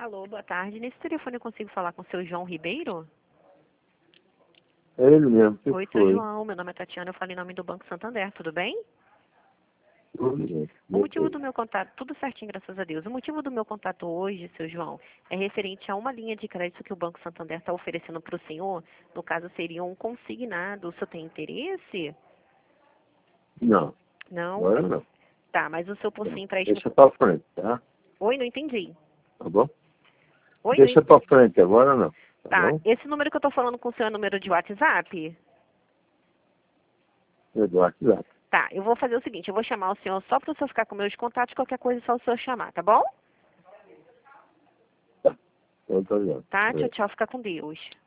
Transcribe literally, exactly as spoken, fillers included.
Alô, boa tarde. Nesse telefone eu consigo falar com o seu João Ribeiro? É ele mesmo, que Oi, seu foi? João. Meu nome é Tatiana, eu falo em nome do Banco Santander, tudo bem? Tudo bem. O motivo do meu contato, tudo certinho, graças a Deus. O motivo do meu contato hoje, seu João, é referente a uma linha de crédito que o Banco Santander está oferecendo para o senhor. No caso, seria um consignado. O senhor tem interesse? Não, Não? agora não. Tá, mas o seu por Não. sim empréstimo... Deixa pra frente, tá? Oi, não entendi. Tá bom? Oi, não Deixa entendi. pra frente, agora não. Tá Tá, bom? esse número que eu tô falando com o seu é o número de WhatsApp? É do WhatsApp. Tá, eu vou fazer o seguinte, eu vou chamar o senhor só para o senhor ficar com meus contatos, qualquer coisa é só o senhor chamar, tá bom? Tá. Então tá bom. Tá, tchau, É. tchau, fica com Deus.